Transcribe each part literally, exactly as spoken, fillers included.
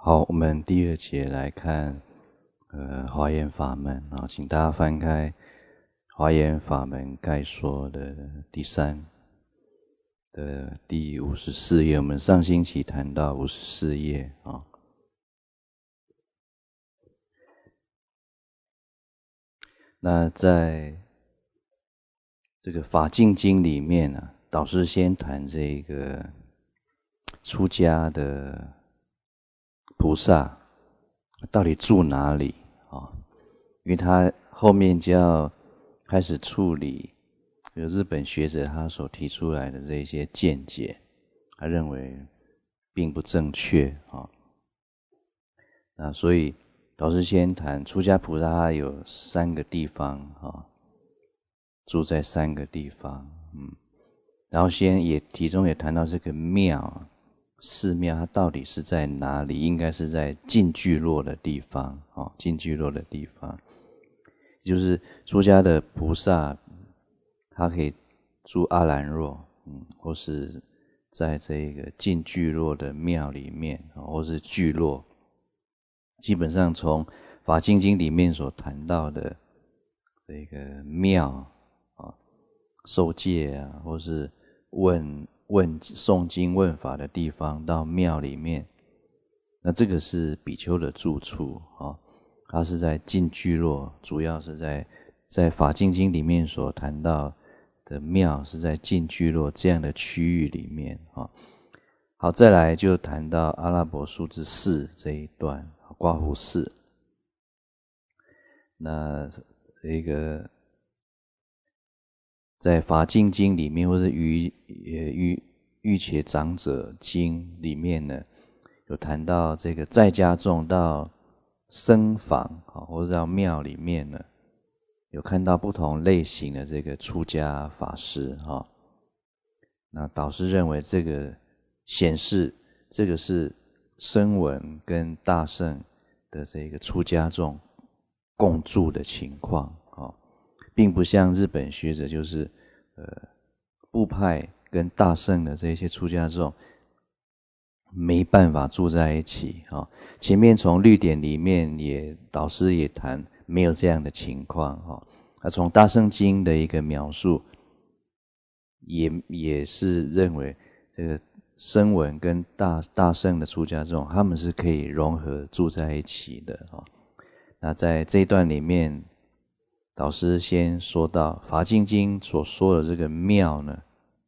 好，我们第二节来看，呃，华严法门啊，请大家翻开《华严法门概说》的第三的第五十四页。我们上星期谈到五十四页啊。那在这个法境经里面呢、啊，导师先谈这个出家的菩萨到底住哪里啊？因为他后面就要开始处理有日本学者他所提出来的这一些见解，他认为并不正确啊。那所以导师先谈出家菩萨，他有三个地方啊，住在三个地方，嗯，然后先也其中也谈到这个庙。寺庙它到底是在哪里？应该是在近聚落的地方，哦，近聚落的地方，就是出家的菩萨，他可以住阿兰若，嗯，或是在这个近聚落的庙里面，或是聚落。基本上从法经经里面所谈到的这个庙啊、受戒啊，或是问。问诵经问法的地方到庙里面，那这个是比丘的住处啊，它是在近聚落，主要是在在法经经里面所谈到的庙是在近聚落这样的区域里面啊。好，再来就谈到阿拉伯数字四这一段，刮胡四。那这个。在法经经里面，或者于于欲且长者经里面呢，有谈到这个在家众到僧房或者到庙里面呢，有看到不同类型的这个出家法师哈。那导师认为这个显示这个是声闻跟大乘的这个出家众共住的情况。并不像日本学者，就是呃部派跟大乘的这些出家众没办法住在一起啊、哦。前面从律典里面也导师也谈没有这样的情况哈。啊，从大乘经的一个描述，也也是认为这个声闻跟大大乘的出家众，他们是可以融合住在一起的啊、哦。那在这一段里面。导师先说到法经经所说的这个庙呢，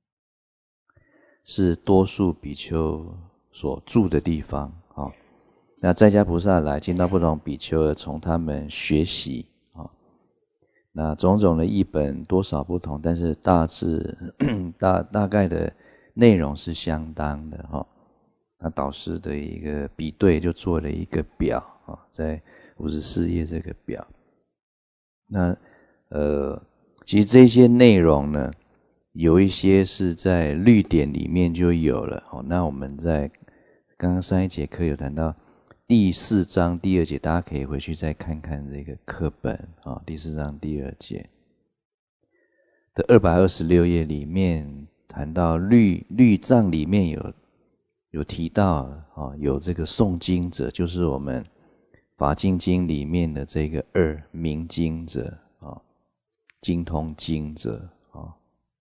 是多数比丘所住的地方啊、哦。那在家菩萨来见到不同比丘，从他们学习啊、哦。那种种的译本多少不同，但是大致大大概的内容是相当的哈、哦。那导师的一个比对就做了一个表啊、哦，在五十四页这个表。那呃，其实这些内容呢，有一些是在律典里面就有了。哦，那我们在刚刚上一节课有谈到第四章第二节，大家可以回去再看看这个课本啊、哦，第四章第二节的二百二十六页里面谈到律律藏里面有有提到啊、哦，有这个诵经者，就是我们。法经经里面的这个二明经者啊，精通经者啊，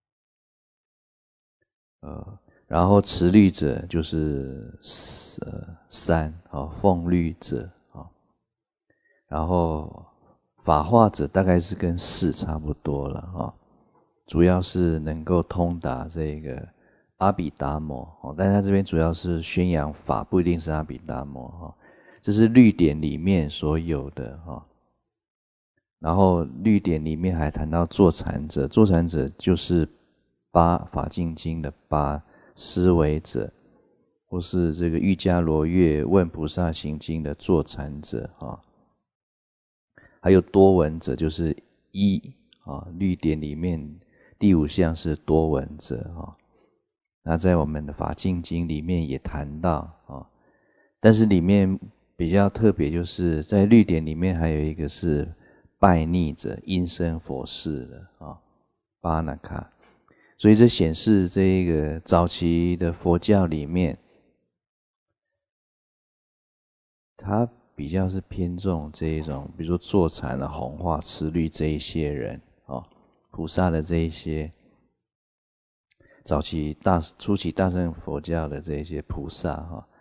呃，然后持律者就是呃三啊，奉律者啊，然后法化者大概是跟四差不多了啊，主要是能够通达这个阿毗达摩哦，但是他这边主要是宣扬法，不一定是阿毗达摩哈。这是律典里面所有的哈，然后律典里面还谈到坐禅者，坐禅者就是八法经经的八思维者，或是这个瑜伽罗越问菩萨行经的坐禅者啊，还有多闻者就是一啊，律典里面第五项是多闻者啊，那在我们的法经经里面也谈到啊，但是里面。比较特别就是在律典里面还有一个是拜逆者因身佛事的啊，巴那卡，所以这显示这个早期的佛教里面他比较是偏重这一种，比如说坐禅啊、弘化、持律这一些人哦，菩萨的这一些早期大初期大乘佛教的这一些菩萨哈、哦，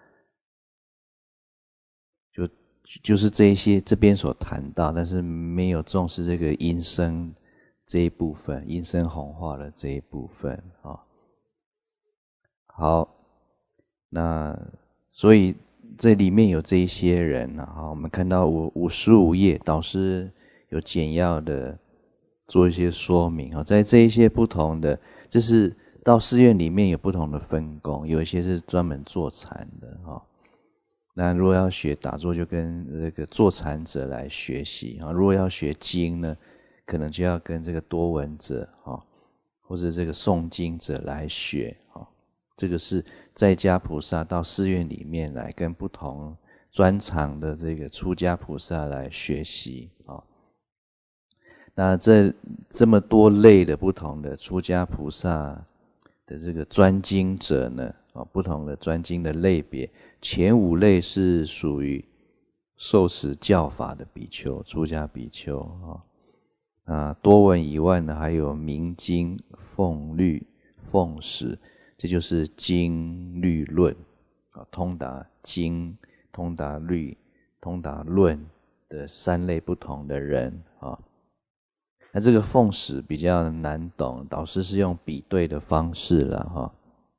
就就是这一些这边所谈到，但是没有重视这个音声这一部分，音声弘化的这一部分啊、哦。好，那所以这里面有这一些人啊，我们看到五五十五页，导师有简要的做一些说明啊，在这一些不同的，这是到寺院里面有不同的分工，有一些是专门坐禅的哈。那如果要学打坐，就跟这个坐禅者来学习啊；如果要学经呢，可能就要跟这个多闻者啊，或者这个诵经者来学啊。这个是在家菩萨到寺院里面来跟不同专长的这个出家菩萨来学习啊。那这这么多类的不同的出家菩萨的这个专精者呢，啊，不同的专精的类别，前五类是属于受持教法的比丘，出家比丘啊。啊，多闻以外呢，还有明经、奉律、奉使。这就是经律论啊，通达经、通达律、通达论的三类不同的人啊。那这个奉使比较难懂，导师是用比对的方式了哈。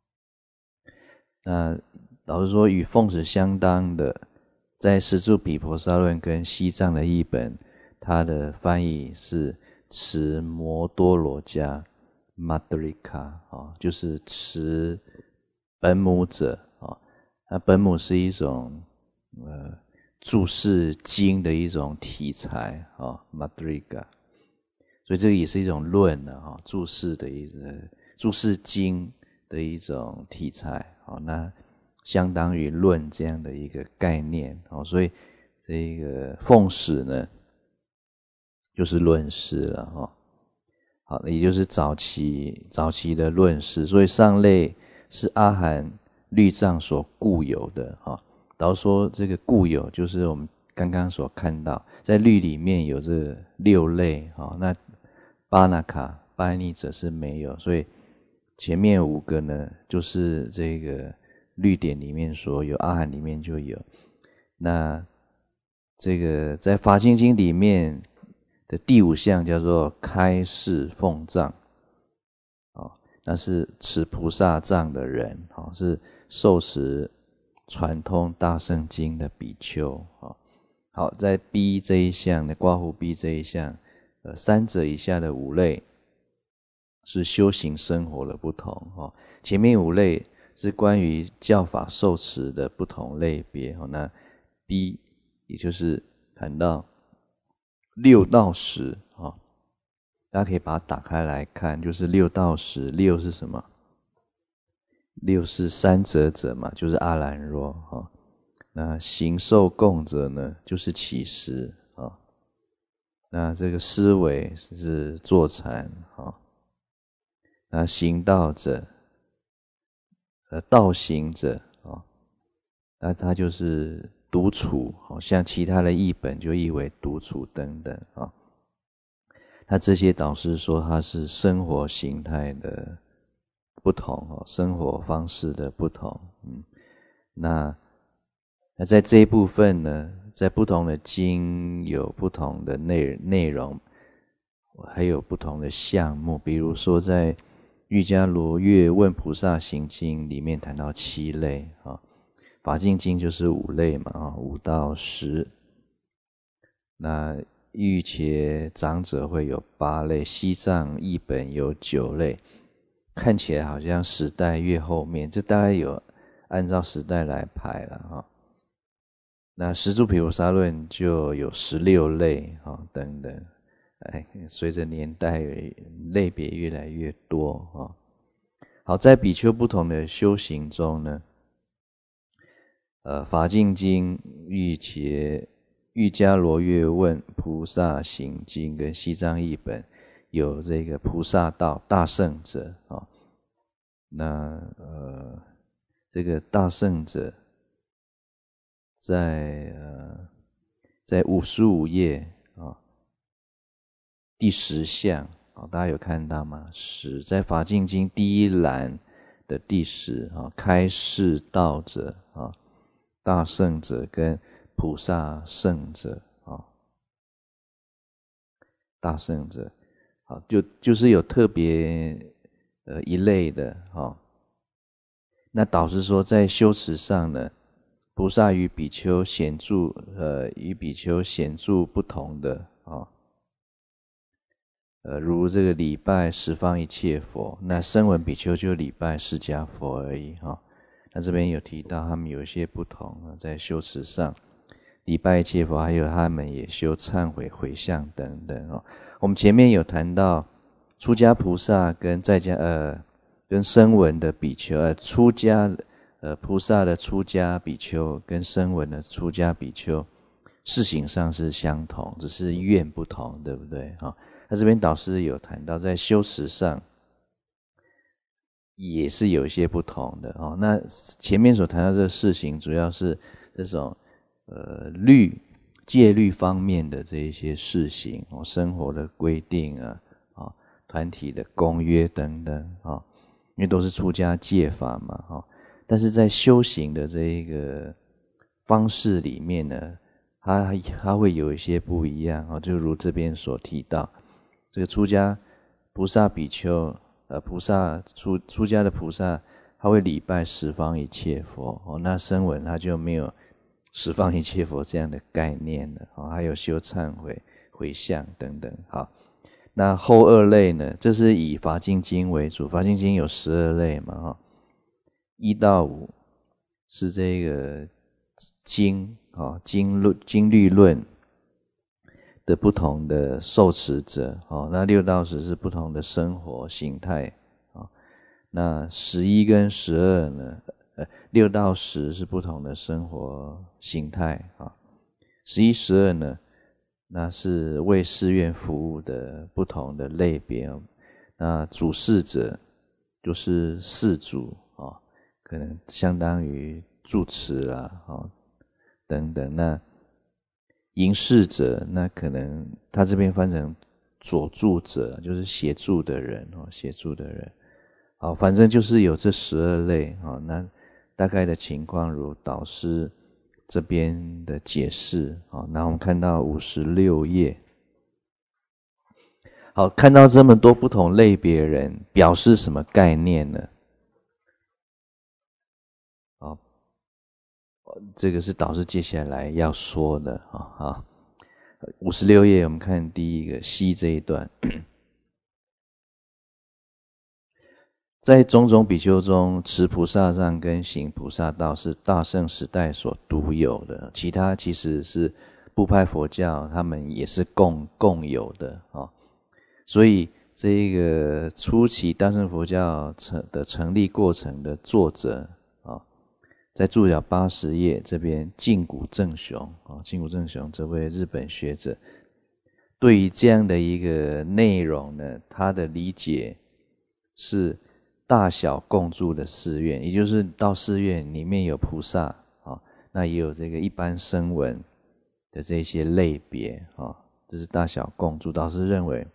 那导师说，与奉使相当的，在十住毗婆沙论跟西藏的译本，它的翻译是持摩多罗迦。Madrika 啊，就是持本母者啊，那本母是一种呃注释经的一种题材啊 ，Madrika， 所以这个也是一种论的哈，注释的一个注释经的一种题材啊，那相当于论这样的一个概念啊，所以这个奉使呢，就是论师了哈。好，也就是早期早期的论师，所以上类是阿含律藏所固有的哈。导师说这个固有就是我们刚刚所看到，在律里面有这六类哈，那巴那卡巴尼者是没有，所以前面五个呢，就是这个律典里面所有，阿含里面就有。那这个在法性经里面的第五项叫做开示奉藏，哦，那是持菩萨藏的人，哦，是受持传通大乘经的比丘，哦，好，在 B 这一项的括弧 B 这一项，呃，三者以下的五类是修行生活的不同，哦，前面五类是关于教法受持的不同类别，哦，那 B 也就是谈到六到十啊，大家可以把它打开来看，就是六到十。六是什么？六是三者者嘛，就是阿兰若啊。那行受供者呢，就是起食啊。那这个思维是坐禅啊。那行道者，呃，道行者啊，那他就是独处，好像其他的译本就译为独处等等啊。那这些导师说它是生活形态的不同哦，生活方式的不同。嗯，那那在这一部分呢，在不同的经有不同的内内容，还有不同的项目。比如说在瑜伽罗越问菩萨行经里面谈到七类啊，法性经就是五类嘛啊，五到十。那瑜伽长者会有八类，西藏译本有九类，看起来好像时代越后面，这大概有按照时代来排了哈。那十住毗婆沙论就有十六类哈等等，哎，随着年代类别越来越多哈。好，在比丘不同的修行中呢，呃，法净经、瑜伽瑜伽罗越问菩萨行经跟西藏译本有这个菩萨道大圣者啊、哦，那呃这个大圣者在呃在五十五页啊，第十项啊，大家有看到吗？十在法镜经第一栏的第十啊，开示道者啊，大圣者跟菩萨圣者啊，大圣者啊，就就是有特别呃一类的啊。那导师说，在修持上呢，菩萨与比丘显著呃与比丘显著不同的啊。呃，如这个礼拜十方一切佛，那声闻比丘就礼拜释迦佛而已哈、哦。那这边有提到他们有一些不同啊，在修持上，礼拜一切佛，还有他们也修忏悔、回向等等哦。我们前面有谈到出家菩萨跟在家呃跟声闻的比丘，呃出家呃菩萨的出家比丘跟声闻的出家比丘，事行上是相同，只是愿不同，对不对哈？哦，那这边导师有谈到，在修持上也是有一些不同的哦。那前面所谈到这个事情，主要是这种呃律戒律方面的这一些事情哦，生活的规定啊，啊团体的公约等等啊，因为都是出家戒法嘛哈。但是在修行的这一个方式里面呢，它它会有一些不一样啊，就如这边所提到。这个出家菩萨比丘，呃，菩萨出出家的菩萨，他会礼拜十方一切佛哦。那声闻他就没有十方一切佛这样的概念了哦，还有修忏悔、回向等等。好，那后二类呢？这是以法净经为主，法净经有十二类嘛，哈，一到五是这个经啊，经论、经律论的不同的受持者，哦，那六到十是不同的生活形态，哦，那十一跟十二呢，呃，六到十是不同的生活形态，啊，哦，十一、十二呢，那是为寺院服务的不同的类别，哦，那主事者就是事主，哦，可能相当于住持啦，哦，等等，那迎事者，那可能他这边翻成佐助者，就是协助的人哦，协助的人。好，反正就是有这十二类哦。那大概的情况如导师这边的解释哦。那我们看到五十六页，好，看到这么多不同类别人，表示什么概念呢？好，这个是导师接下来要说的啊啊。五十六页，我们看第一个西这一段，在种种比丘中，持菩萨藏跟行菩萨道是大乘时代所独有的，其他其实是部派佛教，他们也是共共有的啊，哦。所以这个初期大乘佛教成的成立过程的作者啊，哦，在注脚八十页这边，近谷正雄啊，近谷正雄这位日本学者，对于这样的一个内容呢，他的理解是大小共住的寺院，也就是到寺院里面有菩萨啊，那也有这个一般声闻的这些类别啊，这是大小共住。导师认为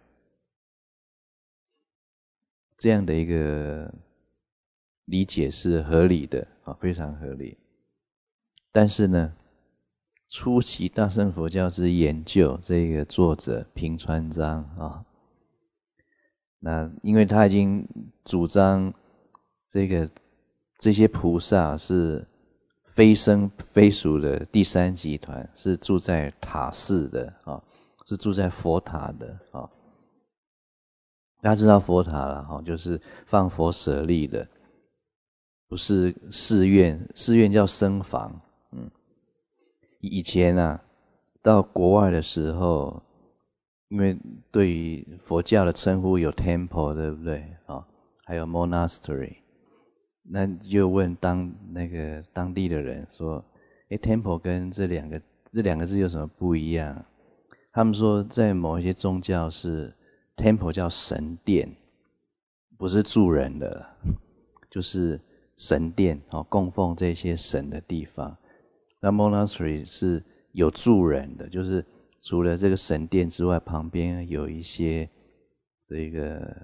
这样的一个理解是合理的啊，非常合理。但是呢，初期大乘佛教之研究这个作者平川章啊，那因为他已经主张这个这些菩萨是非生非俗的第三集团，是住在塔寺的啊，是住在佛塔的啊。大家知道佛塔了哈，就是放佛舍利的，不是寺院，寺院叫僧房。嗯，以前啊，到国外的时候，因为对于佛教的称呼有 temple， 对不对啊？还有 monastery， 那就问当那个当地的人说：“诶 temple 跟这两个这两个字有什么不一样？”他们说，在某一些宗教是 temple 叫神殿，不是住人的，就是神殿哦，供奉这些神的地方。 那 monastery 是有住人的，就是除了这个神殿之外，旁边有一些这个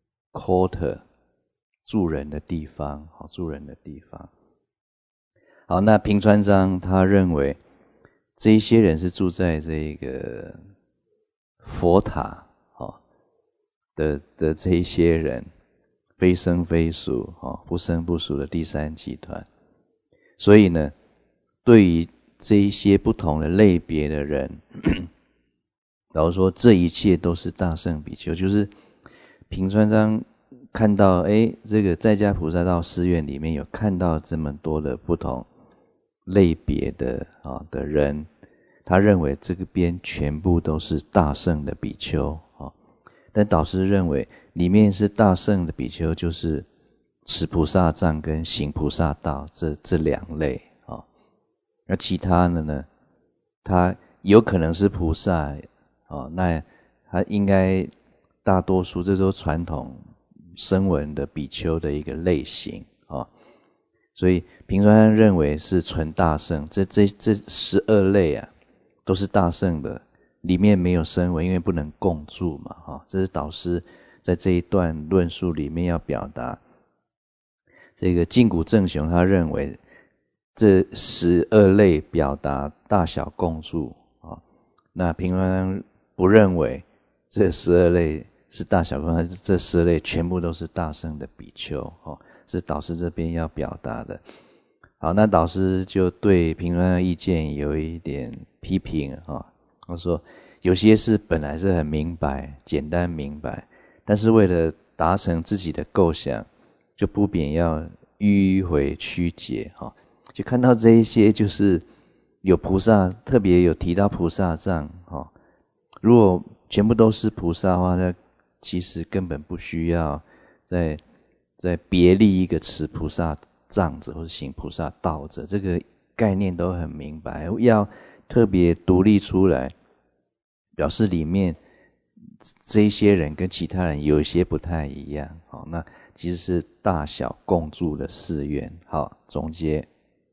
quarter 住人的地方，好，住人的地方。好，那平川章他认为这一些人是住在这个佛塔的的这一些人，非生非俗，不生不俗的第三集团。所以呢，对于这一些不同的类别的人，老实说，这一切都是大圣比丘。就是平川章看到，哎，这个在家菩萨道寺院里面有看到这么多的不同类别的啊的人，他认为这个边全部都是大圣的比丘啊。但导师认为里面是大圣的比丘，就是持菩萨藏跟行菩萨道这这两类啊。那其他的呢，他有可能是菩萨啊，那他应该大多数这都传统声闻的比丘的一个类型啊。所以平川认为是纯大圣，这这这十二类啊，都是大圣的。里面没有声闻，因为不能共住嘛，哈，这是导师在这一段论述里面要表达。这个近古正雄他认为这十二类表达大小共住啊，那平川不认为这十二类是大小共住，这十二类全部都是大圣的比丘，哦，是导师这边要表达的。好，那导师就对平川的意见有一点批评啊。他说有些是本来是很明白简单明白，但是为了达成自己的构想，就不免要迂回曲解，就看到这一些就是有菩萨，特别有提到菩萨藏，如果全部都是菩萨的话，那其实根本不需要再再别立一个持菩萨藏者或者行菩萨道者，这个概念都很明白，要特别独立出来，表示里面这一些人跟其他人有一些不太一样。好，那其实是大小共住的寺院。好，总结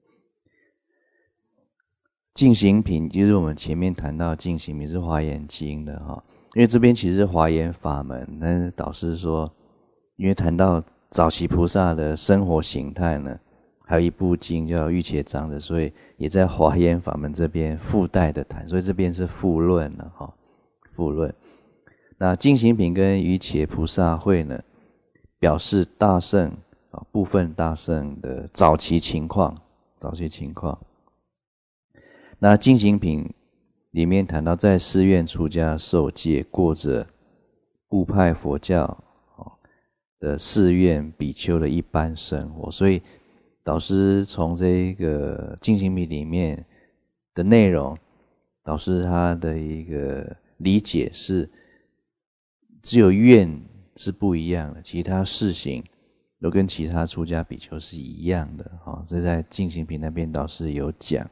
净行品，就是我们前面谈到净行品是华严经的哈，因为这边其实是华严法门，那导师说，因为谈到早期菩萨的生活形态呢，还有一部经叫《玉伽长者》，所以也在华严法门这边附带的谈，所以这边是附论了哈，附论。那净行品跟瑜伽菩萨会呢，表示大圣啊部分大圣的早期情况，早期情况。那净行品里面谈到在寺院出家受戒，过着部派佛教的寺院比丘的一般生活，所以导师从这个净行品里面的内容，导师他的一个理解是，只有愿是不一样的，其他事行都跟其他出家比丘是一样的。哦，这在净行品那边导师有讲，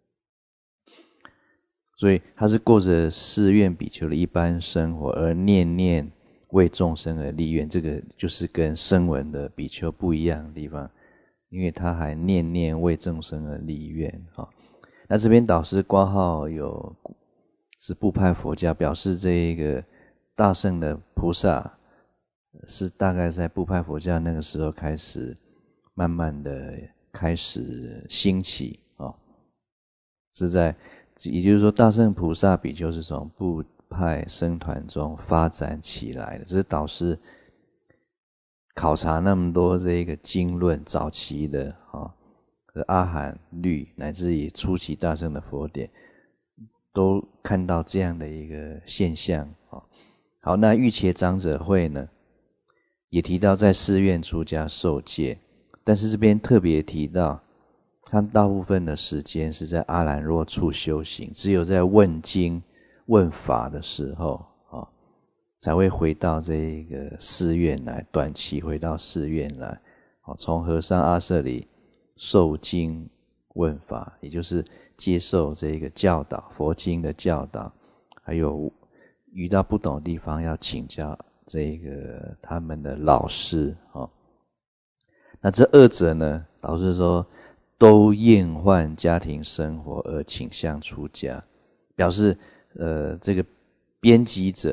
所以他是过着寺院比丘的一般生活，而念念为众生而立愿，这个就是跟声闻的比丘不一样的地方，因为他还念念为众生而立愿。哦，那这边导师括号有是部派佛教，表示这一个大圣的菩萨是大概在部派佛教那个时候开始慢慢的开始兴起，哦，是在也就是说大圣菩萨比丘是从部派僧团中发展起来的。这是导师考察那么多这个经论早期的啊，阿含律乃至于初期大圣的佛典，都看到这样的一个现象。好，那玉伽长者会呢，也提到在寺院出家受戒，但是这边特别提到他们大部分的时间是在阿兰若处修行，只有在问经问法的时候，哦，才会回到这个寺院来，短期回到寺院来，哦，从和尚阿舍里受经问法，也就是接受这个教导，佛经的教导，还有遇到不懂的地方要请教这个他们的老师。哦，那这二者呢，导师说都厌患家庭生活而倾向出家，表示呃这个编辑者，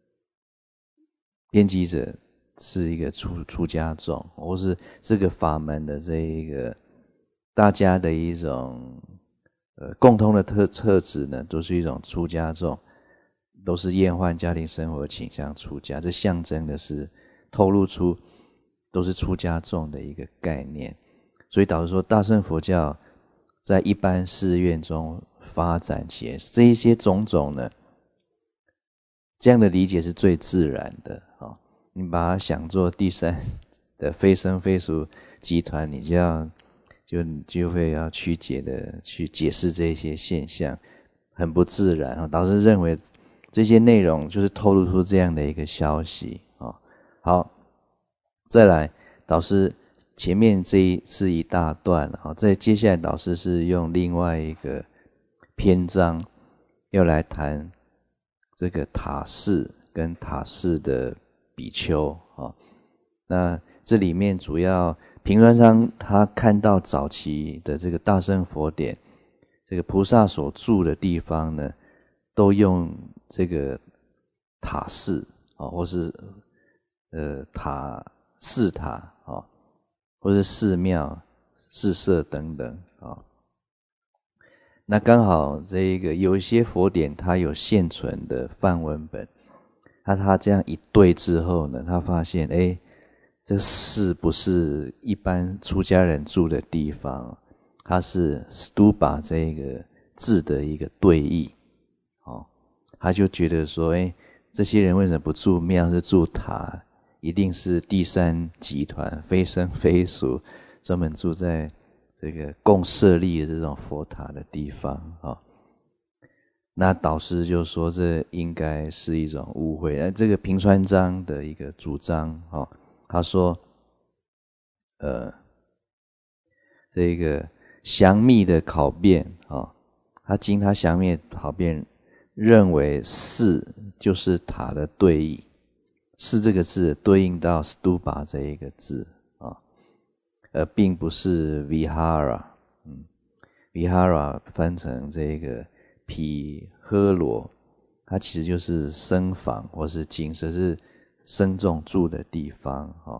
编辑者是一个出出家众，或是这个法门的这一个大家的一种呃共通的特特质呢，都是一种出家众，都是厌患家庭生活倾向出家，这象征的是透露出都是出家众的一个概念。所以导致说大乘佛教在一般寺院中发展起来，这一些种种呢，这样的理解是最自然的。哦，你把它想做第三的非生非俗集团，你就要就就会要曲解的去解释这些现象，很不自然。哦，导致认为这些内容就是透露出这样的一个消息。哦，好，再来导师前面这一是一大段，在接下来导师是用另外一个篇章要来谈这个塔寺跟塔寺的比丘。那这里面主要平川昌他看到早期的这个大乘佛典，这个菩萨所住的地方呢，都用这个塔寺或是呃塔寺塔或是寺庙、寺舍等等啊、哦，那刚好这一个有一些佛典它有现存的梵文本，那他这样一对之后呢，他发现哎，这寺不是一般出家人住的地方，它是 stupa 这个字的一个对义，哦，他就觉得说，哎，这些人为什么不住庙，是住塔？一定是第三集团非生非俗，专门住在这个共设立的这种佛塔的地方啊、哦。那导师就说这应该是一种误会。那这个平川章的一个主张啊、哦，他说，呃，这个详密的考辨啊、哦，他经他详密的考辨，认为寺就是塔的对义。寺这个字对应到 stupa 这一个字啊，而并不是 vihara， 嗯 ，vihara 翻成这个毗诃罗，它其实就是僧房或是精舍，是僧众住的地方啊，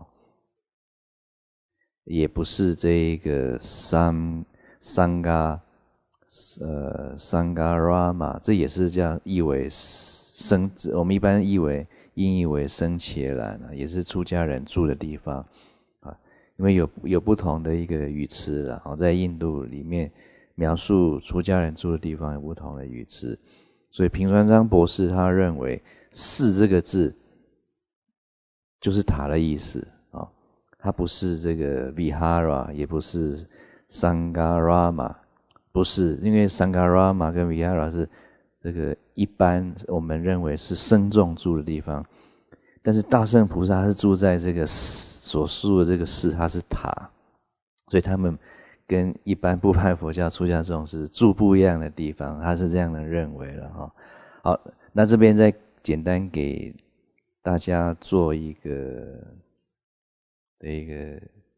也不是这个三三嘎呃三嘎 rama， 这也是这样译为僧，我们一般译为。音译为僧伽蓝，也是出家人住的地方啊，因为有有不同的一个语词啦，在印度里面描述出家人住的地方有不同的语词，所以平川章博士他认为寺这个字就是塔的意思啊，它不是这个 vihara， 也不是 sangarama， 不是，因为 sangarama 跟 vihara 是这个一般我们认为是僧众住的地方，但是大乘菩萨是住在这个所述的这个寺，它是塔，所以他们跟一般部派佛教出家众是住不一样的地方，他是这样的认为了哈。好，那这边再简单给大家做一个的一个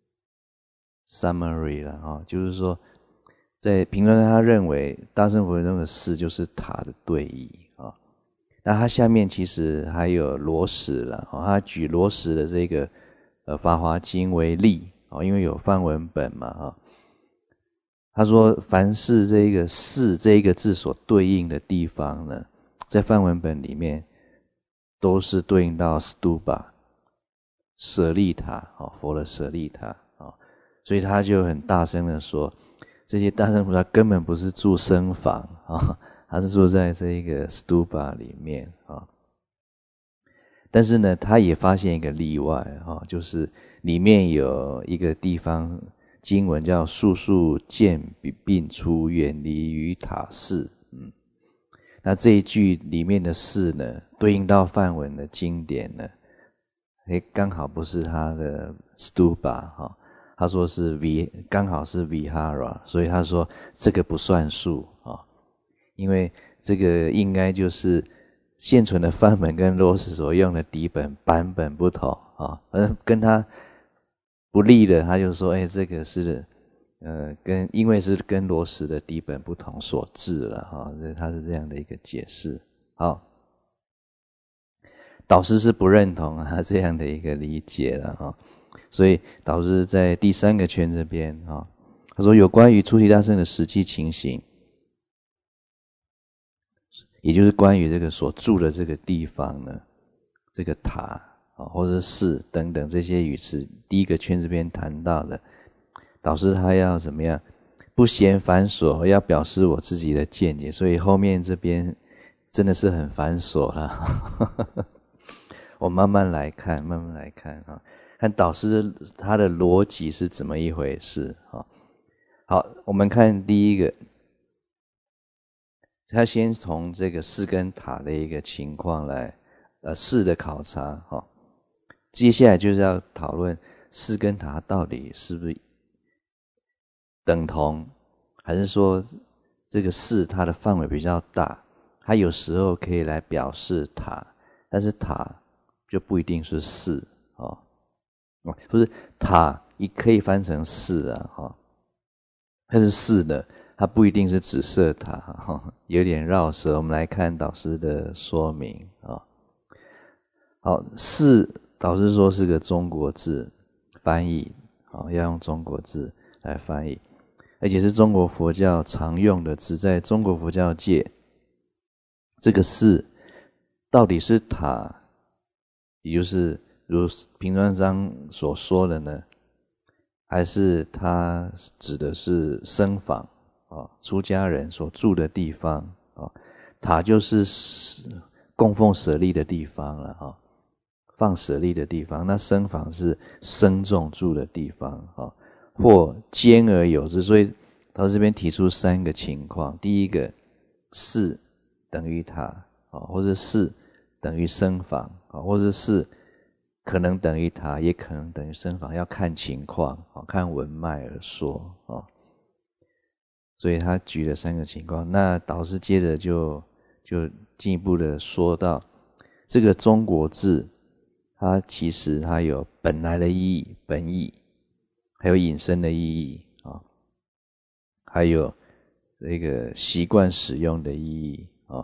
summary 了哈，就是说。在平川他认为大乘佛教中的寺就是塔的对义啊，那他下面其实还有罗什了，他举罗什的这个呃《法华经》为例啊，因为有梵文本嘛啊，他说凡是这个寺这一个字所对应的地方呢，在梵文本里面都是对应到 stupa 舍利塔啊，佛的舍利塔啊，所以他就很大声的说。这些大乘菩萨根本不是住僧房啊，他是住在这个 stupa 里面啊。但是呢，他也发现一个例外啊，就是里面有一个地方经文叫“速速渐并出，远离于塔寺”。嗯，那这一句里面的“寺”呢，对应到梵文的经典呢，诶，刚好不是他的 stupa 哈。他说是 V， 刚好是 Vihara， 所以他说这个不算数啊，因为这个应该就是现存的梵文跟罗什所用的底本版本不同啊，反正跟他不利的，他就说，哎，这个是呃，跟因为是跟罗什的底本不同所致了哈，这他是这样的一个解释。好，导师是不认同他这样的一个理解了哈，所以导师在第三个圈这边哈，他说有关于出题大圣的实际情形，也就是关于这个所住的这个地方呢，这个塔啊或者寺等等这些语词，第一个圈这边谈到的。导师他要怎么样？不嫌繁琐，要表示我自己的见解，所以后面这边真的是很繁琐了。我慢慢来看，慢慢来看啊，看导师他的逻辑是怎么一回事啊？好，我们看第一个，他先从这个寺跟塔的一个情况来，呃，寺的考察哈。接下来就是要讨论寺跟塔到底是不是等同，还是说这个寺它的范围比较大，它有时候可以来表示塔，但是塔就不一定是寺哦，不是塔也可以翻成寺啊哈、哦，但是寺呢，它不一定是紫色塔哈、哦，有点绕舌。我们来看导师的说明啊、哦。好，寺导师说是个中国字翻译，好、哦，要用中国字来翻译。而且是中国佛教常用的字，在中国佛教界，这个寺到底是塔，也就是如平端章所说的呢，还是它指的是僧房啊，出家人所住的地方啊？塔就是供奉舍利的地方了啊，放舍利的地方。那僧房是僧众住的地方啊。或兼而有之，所以他这边提出三个情况：第一个，寺等于塔啊，或者寺等于僧房啊，或者是可能等于塔，也可能等于僧房，要看情况啊，看文脉而说啊。所以他举了三个情况。那导师接着就就进一步的说到，这个中国字，它其实它有本来的意义、本意。还有引申的意义啊，还有这个习惯使用的意义啊。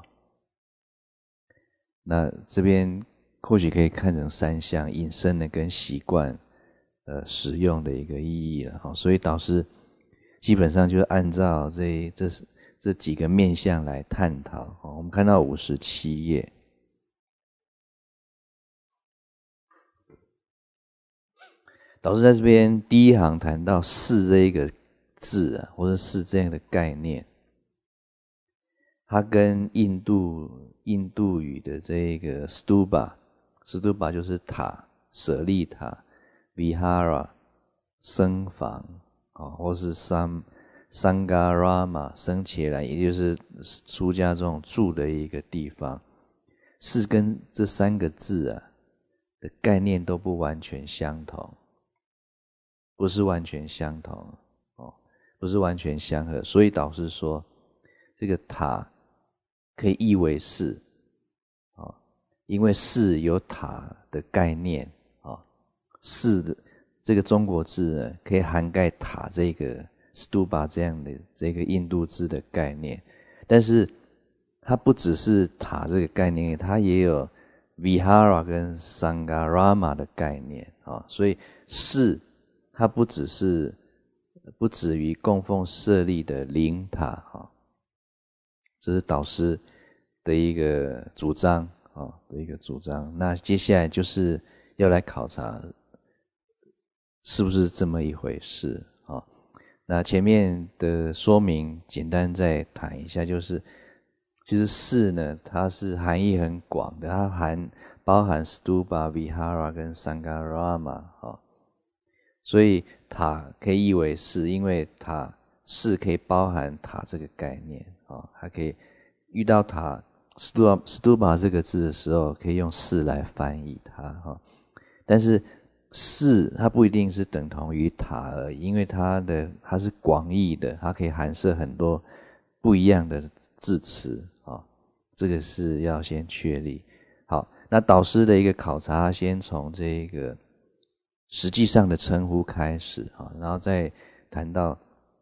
那这边或许可以看成三项：引申的跟习惯呃使用的一个意义了哈。所以导师基本上就是按照这这这几个面向来探讨。我们看到五十七页。导师在这边第一行谈到寺这一个字啊，或者寺这样的概念，它跟印度印度语的这个 stupa，stupa 就是塔，舍利塔 ，vihara 僧房啊，或是三 sangarama 僧伽蓝，也就是出家众住的一个地方，是跟这三个字啊的概念都不完全相同。不是完全相同哦，不是完全相合，所以导师说，这个塔可以译为寺哦，因为寺有塔的概念哦，寺的这个中国字呢，可以涵盖塔这个 stupa 这样的这个印度字的概念，但是它不只是塔这个概念，它也有 vihara 跟 sangarama 的概念啊、哦，所以寺它不只是不止于供奉舍利的灵塔哈，这是导师的一个主张啊的一个主张。那接下来就是要来考察是不是这么一回事啊？那前面的说明简单再谈一下，就是其实寺呢，它是含义很广的，它含包含 stupa、vihara 跟 sangarama 啊。所以塔可以译为寺，因为塔寺可以包含塔这个概念啊、哦，还可以遇到塔 stupa stupa 这个字的时候，可以用寺来翻译它哈、哦。但是寺它不一定是等同于塔而已，因为它的它是广义的，它可以含摄很多不一样的字词啊、哦，这个是要先确立。好，那导师的一个考察，先从这个实际上的称呼开始啊，然后再谈到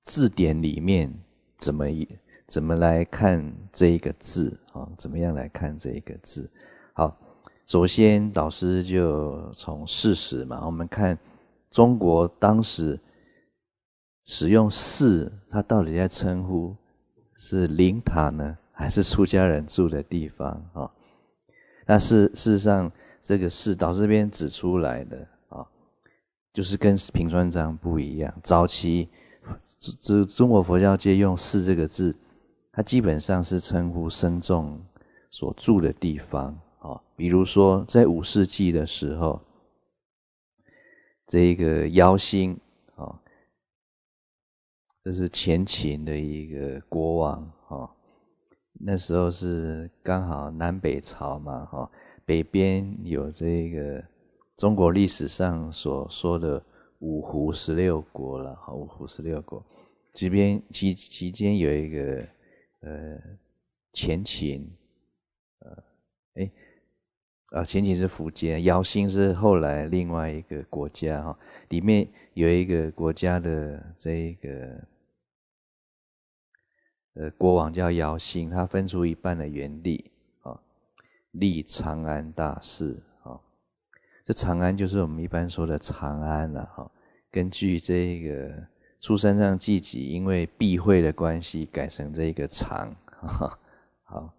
字典里面怎么怎么来看这一个字啊？怎么样来看这一个字？好，首先导师就从事实嘛，我们看中国当时使用寺，它到底在称呼是灵塔呢，还是出家人住的地方啊？那事事实上，这个寺导师这边指出来的啊，就是跟平川章不一样。早期这中国佛教界用寺这个字，它基本上是称呼僧众所住的地方啊。比如说在五世纪的时候，这个姚兴啊，这是前秦的一个国王啊。那时候是刚好南北朝嘛，哈，北边有这个中国历史上所说的五胡十六国了，哈，五胡十六国，这边期期间有一个呃前秦，呃，哎，啊，前秦是苻坚，姚兴是后来另外一个国家哈，里面有一个国家的这个。呃，国王叫姚兴，他分出一半的元力啊，立长安大寺啊。这长安就是我们一般说的长安了哈。根据这个出生上记集，因为避讳的关系，改成这个长。好，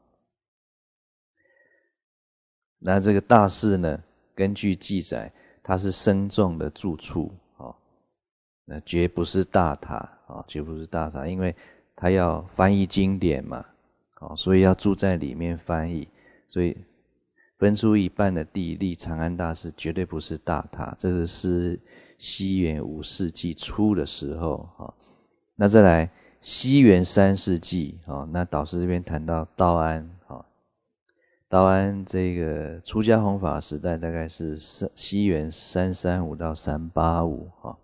那这个大寺呢，根据记载，它是僧众的住处啊，那绝不是大塔啊，绝不是大塔，因为他要翻译经典嘛，哦，所以要住在里面翻译，所以分出一半的地立长安大寺，绝对不是大塔，这个是西元五世纪初的时候啊。那再来西元三世纪啊，那导师这边谈到道安啊，道安这个出家弘法时代大概是西元三三五到三八五啊。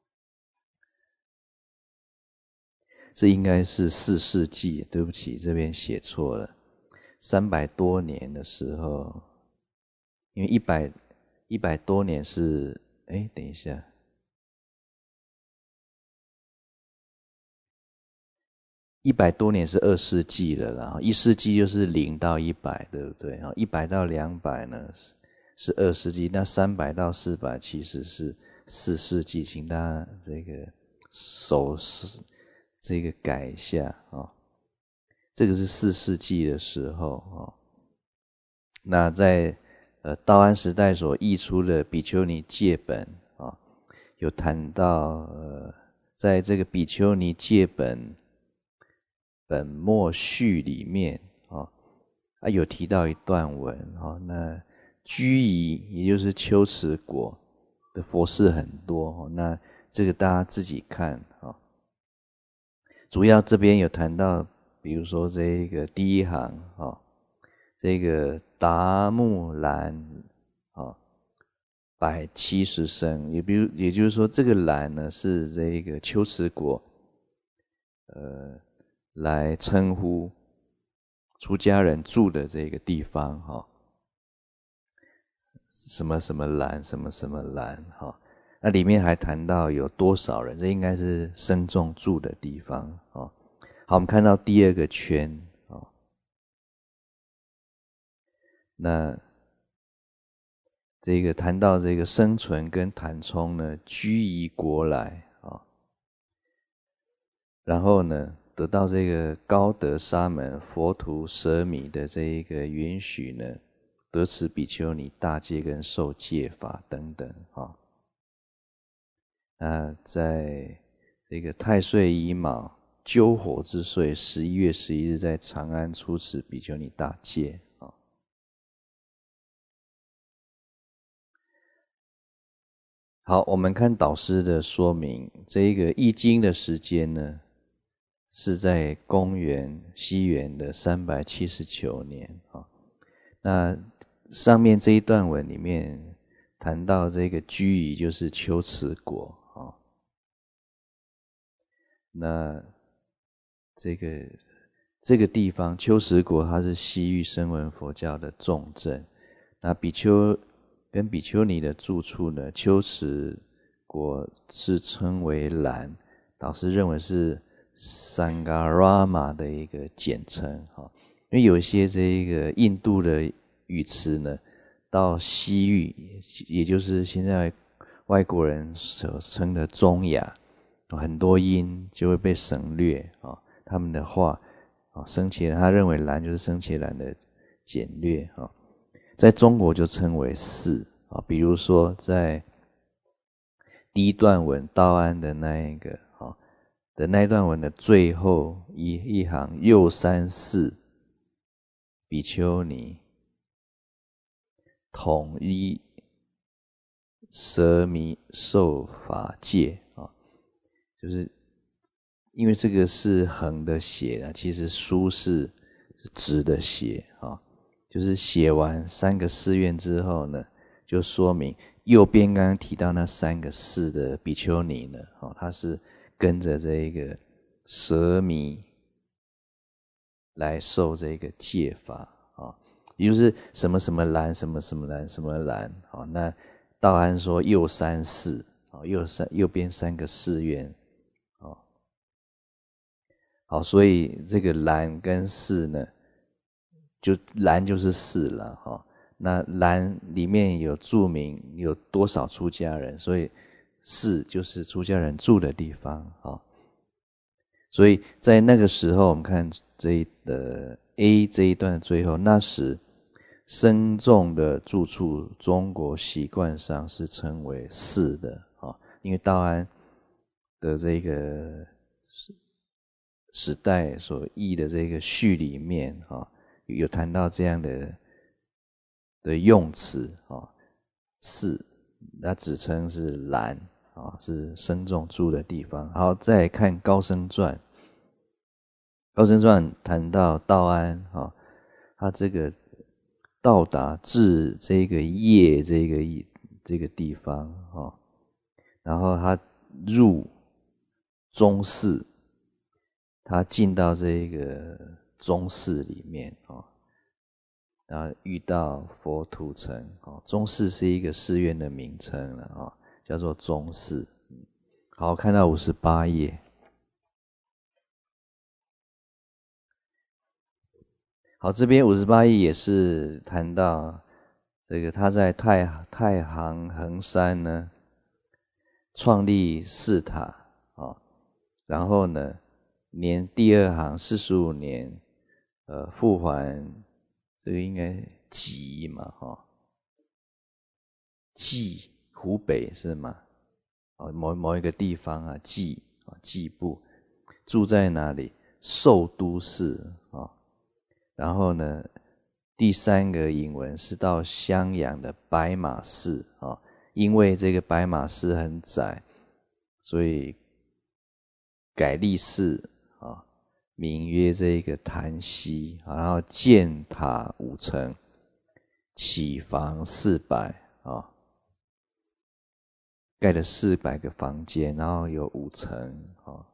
这应该是四世纪，对不起，这边写错了。三百多年的时候，因为一百一百多年是，哎，等一下，一百多年是二世纪了啦，一世纪就是零到一百，对不对？一百到两百呢是二世纪，那三百到四百其实是四世纪，请大家这个手势。这个改一下啊、哦，这个是四世纪的时候啊、哦。那在呃道安时代所译出的比丘尼戒本啊、哦，有谈到呃，在这个比丘尼戒本本末序里面啊、哦，啊有提到一段文啊、哦，那居夷也就是龟兹国的佛事很多哦，那这个大家自己看啊。哦，主要这边有谈到，比如说这个第一行啊，这个达木兰啊，百七十声，也比如也就是说，这个兰呢是这个龟兹国，呃，来称呼出家人住的这个地方哈，什么什么兰，什么什么兰哈。那里面还谈到有多少人，这应该是僧众住的地方哦。好，我们看到第二个圈哦，那这个谈到这个生存跟谭冲呢，居夷国来啊、哦，然后呢得到这个高德沙门佛徒舍米的这一个允许呢，得持比丘尼大戒跟受戒法等等啊。哦，那在这个太岁乙卯鸠火之岁十一月十一日，在长安出持比丘尼大戒啊。好，我们看导师的说明，这一个译经的时间呢，是在公元西元的三百七十九年啊。那上面这一段文里面谈到这个居夷就是龟兹国啊。那这个这个地方龟兹国，它是西域声闻佛教的重镇。那比丘跟比丘尼的住处呢，龟兹国是称为兰， 导师认为是 Sangharama 的一个简称哈，因为有一些这个印度的语词呢，到西域，也就是现在外国人所称的中亚，很多音就会被省略啊。他们的话啊，生伽蓝，他认为蓝就是生伽蓝的简略啊，在中国就称为四啊。比如说在第一段文道安的那一个啊的那一段文的最后一一行，右三四比丘尼统一舍弥受法戒啊，就是因为这个是横的写啊，其实书是是直的写啊，就是写完三个誓愿之后呢，就说明右边刚刚提到那三个誓的比丘尼呢，哦，他是跟着这个舍弥来受这个戒法啊，也就是什么什么蓝，什么什么蓝，什么蓝，好，那道安说右三四，右三右边三个誓愿。好，所以这个蓝跟四呢，就蓝就是四了哈。那蓝里面有注明有多少出家人，所以四就是出家人住的地方哈。所以在那个时候，我们看这一的 A 这一段的最后，那时僧众的住处，中国习惯上是称为寺的啊，因为道安的这个时代所译的这个序里面啊，有谈到这样的的用词啊，寺，它只称是兰啊，是僧众住的地方。好，再看高僧传，高僧传谈到道安啊，他这个到达至这个业这个这个地方啊，然后他入中寺。他进到这个中寺里面啊，然后遇到佛土城啊，中寺是一个寺院的名称了啊，叫做中寺。好，看到五十八页。好，这边五十八页也是谈到这个他在太太行衡山呢创立寺塔啊，然后呢。年第二行四十五年，呃，复还这个应该吉嘛，哈、哦，济湖北是吗？哦，某某一个地方啊，济啊，济部住在哪里？寿都寺啊、哦。然后呢，第三个引文是到襄阳的白马寺啊、哦，因为这个白马寺很窄，所以改立寺。啊，名曰这个檀溪，然后建塔五层，起房四百啊，盖了四百个房间，然后有五层啊。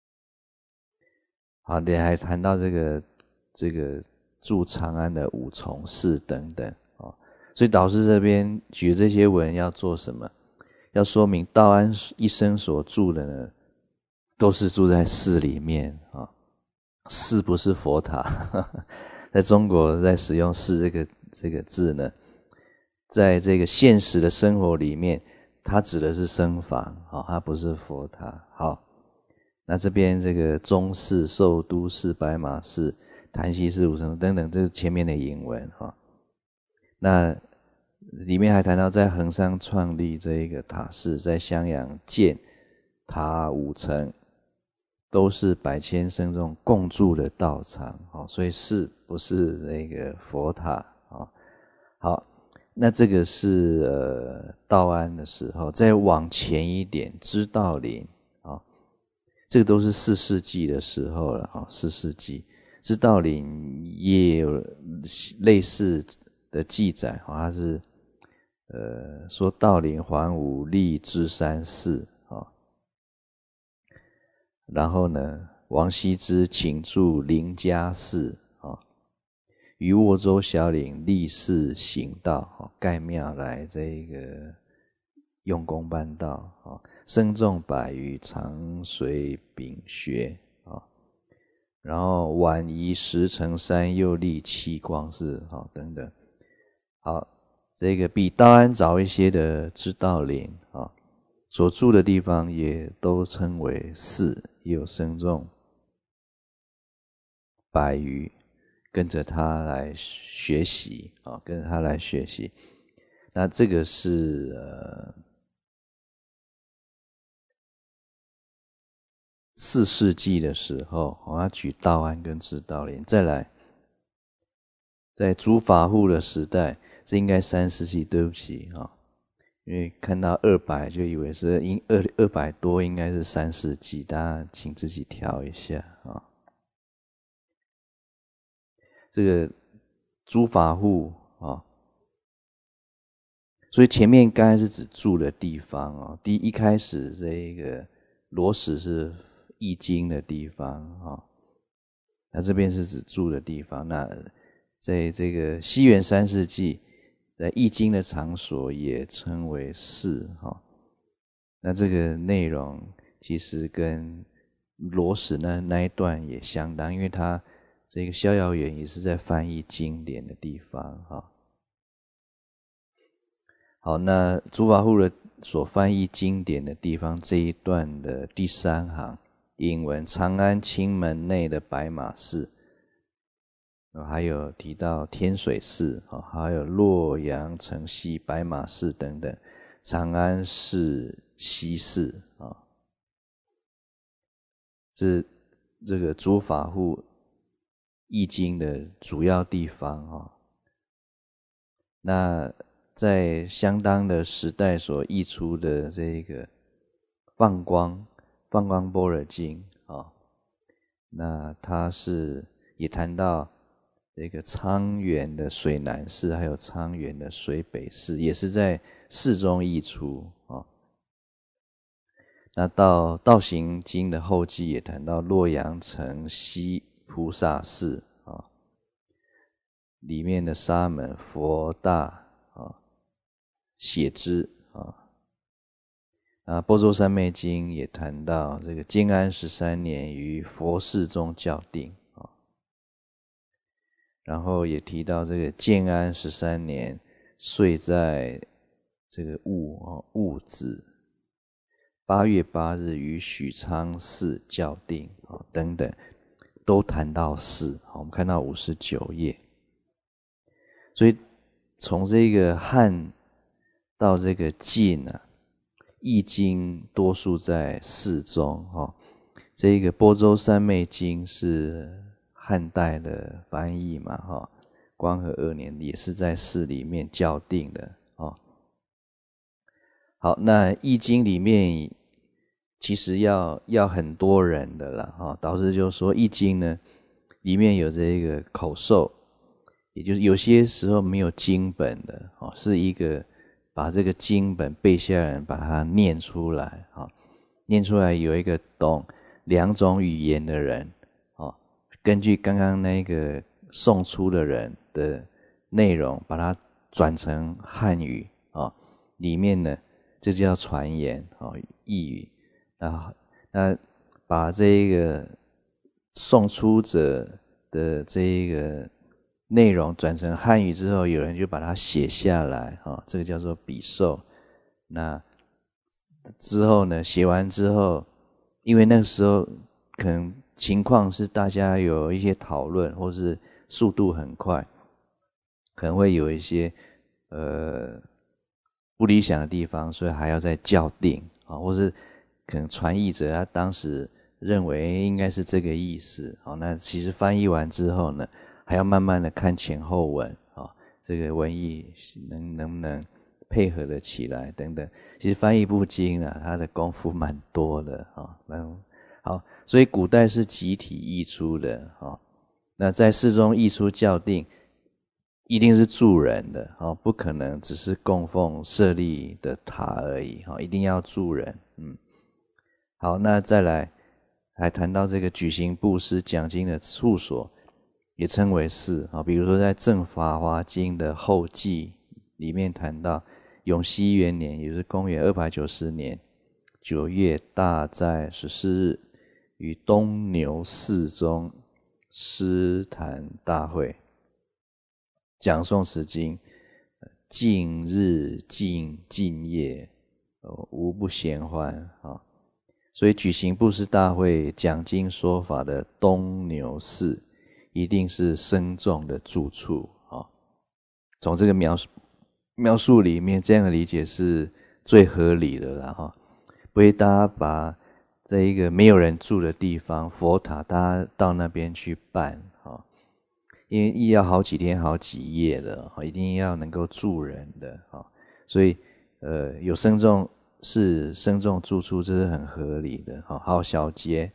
好，你还谈到这个这个住长安的五重寺等等啊，所以导师这边举这些文要做什么？要说明道安一生所住的呢。都是住在寺里面啊，寺不是佛塔，呵呵，在中国在使用寺这个这个字呢，在这个现实的生活里面，它指的是僧房啊，它不是佛塔。好，那这边这个中寺、寿都寺、白马寺、檀溪寺、五层等等，这是前面的引文哈。那里面还谈到在衡山创立这一个塔寺，在襄阳建塔五层。都是百千僧众共住的道场，所以寺不是那个佛塔。好，那这个是呃道安的时候，再往前一点，知道林啊，这个都是四世纪的时候了啊，四世纪知道林也有类似的记载，它是呃说道林还武立知山寺。然后呢，王羲之请住林家寺啊，于沃州小岭立寺行道，盖庙来这个用功办道啊。 生众百余，常随秉学啊。然后晚移十乘三，又立七光寺啊等等。好，这个比道安早一些的知道林啊，所住的地方也都称为寺，也有僧众百余，跟着他来学习啊，跟着他来学习。那这个是呃四世纪的时候，我要举道安跟知道林。再来，在竺法护的时代，这应该三世纪，对不起啊，因为看到二百就以为是应二二百多，应该是三世纪，大家请自己调一下啊。这个竺法护啊，所以前面刚才是指住的地方哦。第一开始这个罗史是译经的地方啊，那这边是指住的地方。那在这个西元三世纪，在译经的场所也称为寺哈。那这个内容其实跟罗史那那一段也相当，因为他这个逍遥园也是在翻译经典的地方哈。好，那竺法护的所翻译经典的地方这一段的第三行引文，长安青门内的白马寺，还有提到天水寺，还有洛阳城西白马寺等等，长安市西寺啊，是这个竺法护译经的主要地方啊。那在相当的时代所译出的这个放光放光般若经啊，那它是也谈到这个沧源的水南寺，还有沧源的水北寺，也是在寺中译出啊。那到道行经的后记也谈到洛阳城西菩萨寺啊，里面的沙门佛大啊写之啊。啊，般舟三昧经也谈到这个建安十三年于佛寺中校定啊，然后也提到这个建安十三年岁在这个戊啊戊子八月八日于许昌寺校定啊等等，都谈到寺。我们看到五十九页，所以从这个汉到这个晋啊，译经多数在寺中哈。这个般舟三昧经是汉代的翻译嘛哈，光和二年也是在寺里面校定的哦。好，那译经里面其实要要很多人的啦哈，导致就是说译经呢里面有这个口授，也就是有些时候没有经本的哦，是一个把这个经本背下来把它念出来啊，念出来有一个懂两种语言的人啊，根据刚刚那个诵出的人的内容把它转成汉语啊，里面呢这就叫传言啊，译语。那那把这个诵出者的这个内容转成汉语之后，有人就把它写下来啊，这个叫做笔授。那之后呢，写完之后，因为那个时候可能情况是大家有一些讨论，或是速度很快，可能会有一些呃不理想的地方，所以还要再校订啊，或是可能传译者他当时认为应该是这个意思，好，那其实翻译完之后呢，还要慢慢的看前后文啊，这个文意能能不能配合的起来等等。其实翻译部经啊，它的功夫蛮多的啊，蛮好，所以古代是集体译出的啊。那在寺中译出校订，一定是住人的啊，不可能只是供奉舍利的塔而已啊，一定要住人，嗯。好，那再来还谈到这个举行布施讲经的处所也称为寺啊，比如说在正法华经的后记里面谈到永熙元年，也就是公元二百九十年， 九月大斋十四日，于东牛寺中诗坛大会，讲诵此经，尽日尽尽夜，无不闲欢啊。所以举行布施大会、讲经说法的东牛寺，一定是僧众的住处啊。从这个描述描述里面，这样的理解是最合理的啦哈。不会大家把这一个没有人住的地方佛塔，大家到那边去办哈，因为亦要好几天好几夜的哈，一定要能够住人的哈，所以呃有僧众是僧众住处，这是很合理的哈。好，小结。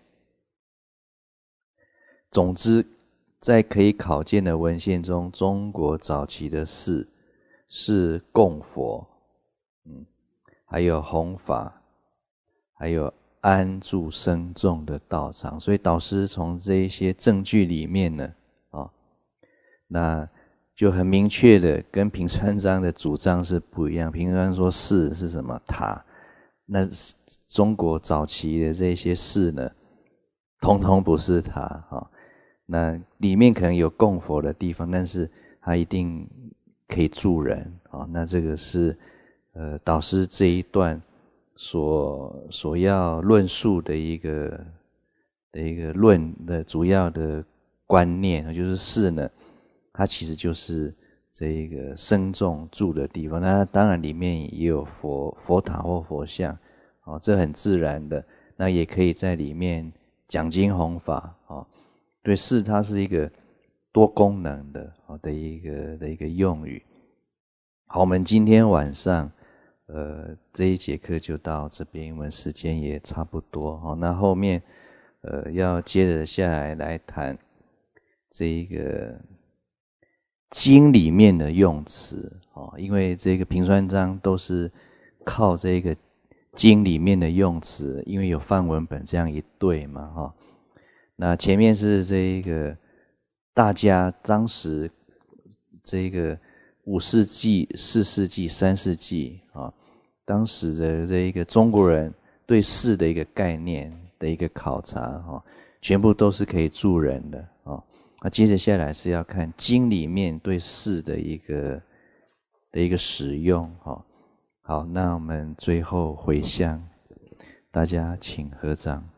总之，在可以考见的文献中，中国早期的寺是供佛，嗯，还有弘法，还有安住僧众的道场。所以导师从这一些证据里面呢，哦，那就很明确的跟平川章的主张是不一样。平川章说寺是什么？塔。那中国早期的这些寺呢，通通不是塔哈。那里面可能有供佛的地方，但是它一定可以住人啊。那这个是呃导师这一段所所要论述的一个的一个论的主要的观念，就是寺呢，它其实就是这一个僧众住的地方。那当然里面也有佛佛塔或佛像，哦，这很自然的。那也可以在里面讲经弘法，哦，对，寺它是一个多功能的哦的一个的一个用语。好，我们今天晚上呃这一节课就到这边，我们时间也差不多哦。那后面呃要接着下来来谈这一个经里面的用词哦，因为这个平川章都是靠这个经里面的用词，因为有梵文本这样一对嘛哈。那前面是这一个大家当时这个五世纪、四世纪、三世纪啊，当时的这一个中国人对寺的一个概念的一个考察哈，全部都是可以住人的啊。那接着下来是要看经里面对寺的一个的一个使用哈。好，那我们最后回向，大家请合掌。